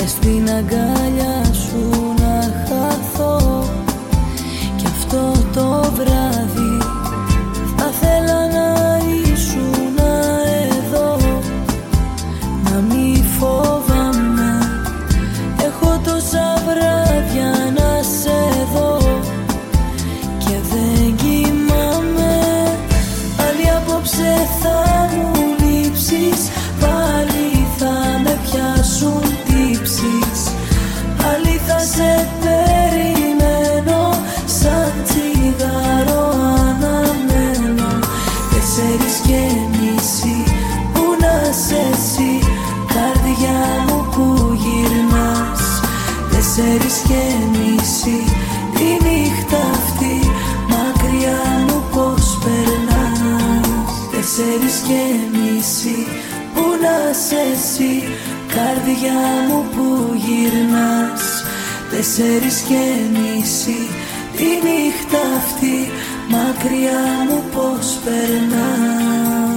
μες στην αγκάλια σου να χαθώ. Κι αυτό το βράδυ θα θέλα να ήσουν εδώ, να μη φοβάμαι. Έχω τόσα βράδια να σε δω και δεν κοιμάμαι. Πάλι απόψε θα μου λείψεις, πάλι θα με πιάσουν τύψεις, πάλι θα σε περιμένω σαν τσιγάρο αναμένω. 4:30 που να σε εσύ, καρδιά μου που γυρνάς. 4:30 τη νύχτα αυτή μακριά μου πως περνάς. 4:30 που να σε εσύ, καρδιά μου που γυρνάς. 4:30 τη νύχτα αυτή μακριά μου πως περνάς.